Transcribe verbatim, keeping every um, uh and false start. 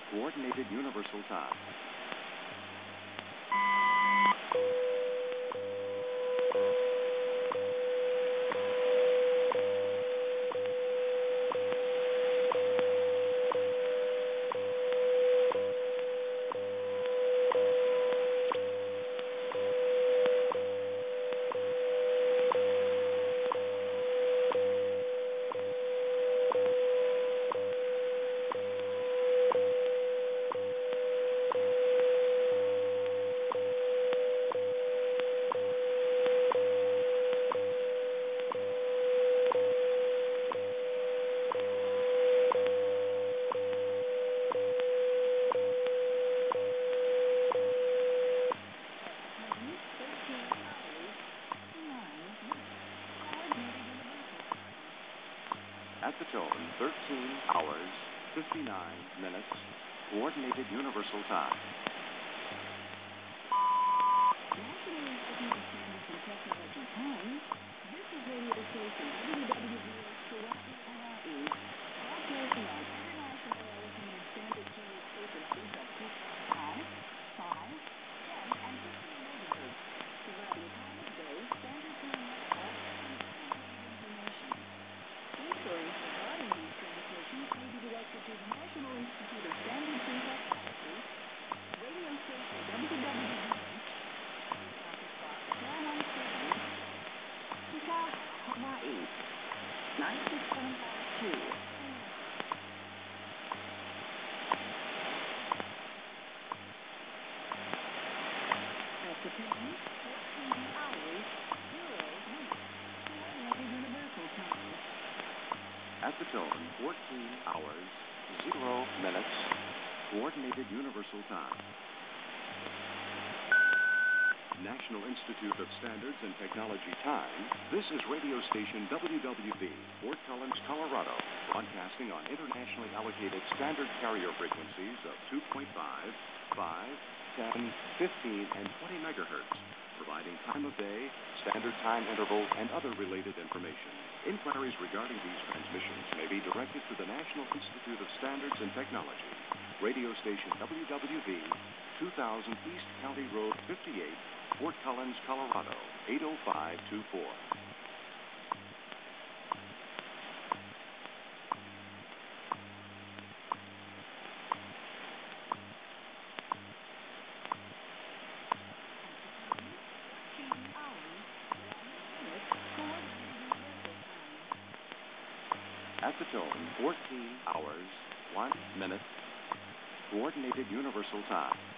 Coordinated Universal Time. At the tone, thirteen hours, fifty-nine minutes, Coordinated Universal Time. National Institute of Standards and Technology time. This is radio station W W V Hawaii, Hawaii. Broadcasting on International Allocated Standard Series frequencies of two point five, five, ten, and fifteen megahertz. Providing time of day, standard time network, and information. Inquiries regarding these transmissions may be directed to the National Institute of Standards and Technology, radio station W W V, Office Box four one seven, Chicago, Hawaii, nine six seven five two. At the time, fourteen hours, zero minutes, Coordinated Universal Time. At the tone, fourteen hours, zero minutes, Coordinated Universal Time. National Institute of Standards and Technology time. This is radio station W W V, Fort Collins, Colorado, broadcasting on internationally allocated standard carrier frequencies of two point five, five, ten, fifteen, and twenty megahertz, providing time of day, standard time interval, and other related information. Inquiries regarding these transmissions may be directed to the National Institute of Standards and Technology, radio station W W V, two thousand East County Road fifty-eight, Fort Collins, Colorado, eight oh five two four. At the tone, fourteen hours, one minute, Coordinated Universal Time.